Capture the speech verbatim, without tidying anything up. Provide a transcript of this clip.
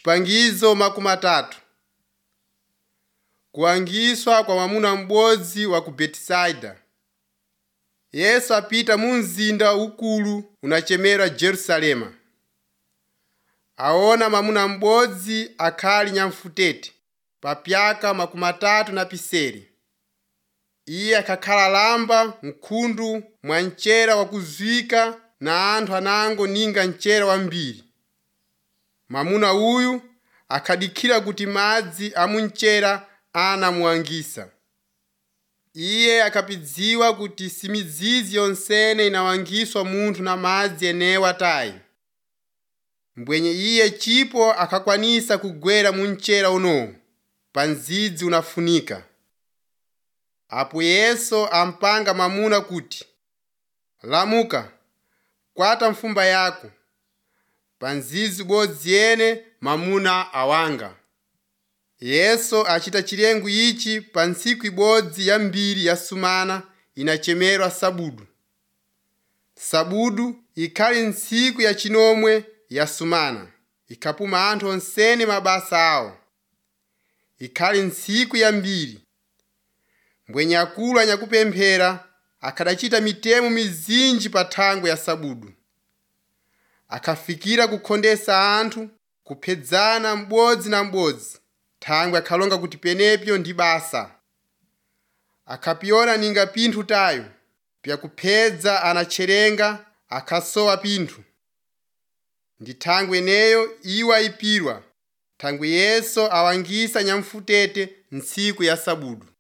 Chipangizo makumi atatu. Kuwangiswa kwa mwamuna m'bodzi wa ku Betisaida. Yesu apita mu mzinda ukulu unachemera Jerusalema. Aona mwamuna m'bodzi akhali nyamfutete pa pyaka makumi atatu na piseri. Iye akakhala lamba mkhundu mwa mchera wakuzwika na anthu anango ninga mchera wambiri. Mwamuna uyu akhadikhira kuti madzi a mumchera anamuwangisa. Iye akapidziwa kuti simidzizi yonsene inawangiswa munthu na madzi enewa tayi. Mbwenye iye chipo akakwanisa kugwera mumchera unowu, pa ndzidzi unafunika. Apo Yesu ampanga mwamuna kuti, lamuka, kwata mfumba yako. Pa ndzidzi bodzi yene mwamuna awanga. Yesu achita chilengo ichi pa ntsiku ibodzi yambiri yasumana inachemerwa sabudu. Sabudu ikhali ntsiku ya chinomwe yasumana, ikapuma anthu onsene mabasa awo. Ikhali ntsiku yambiri. Mbwenye akulu anyakupemphera akadachita mitemo mizinji pa thangwe ya sabudu. Akafikira kukhondesa anthu, kuphedzana m'bodzi na m'bodzi. Thangwe akhalonga kuti penepyo ndi basa. Akapiyona ninga pinthu tayo, pyakuphedza anacherenga, akasowa pinthu. Ndi thangwe eneyo iwo ayipirwa. Thangwe Yesu awangisa nyamfutete ntsiku ya sabudu.